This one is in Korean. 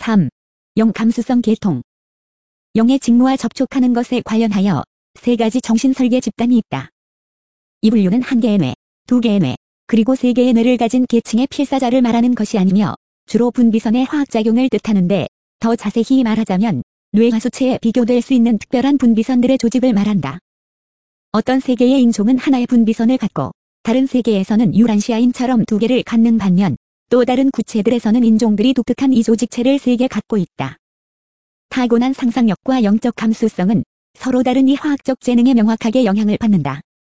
3. 0 감수성 계통. 0의 직무와 접촉하는 것에 관련하여 세 가지 정신설계 집단이 있다. 이 분류는 한 개의 뇌, 두 개의 뇌, 그리고 세 개의 뇌를 가진 계층의 필사자를 말하는 것이 아니며 주로 분비선의 화학작용을 뜻하는데 더 자세히 말하자면 뇌하수체에 비교될 수 있는 특별한 분비선들의 조직을 말한다. 어떤 세 개의 인종은 하나의 분비선을 갖고 다른 세 개에서는 유란시아인처럼 두 개를 갖는 반면 또 다른 구체들에서는 인종들이 독특한 이 조직체를 세 개 갖고 있다. 타고난 상상력과 영적 감수성은 서로 다른 이 화학적 재능에 명확하게 영향을 받는다.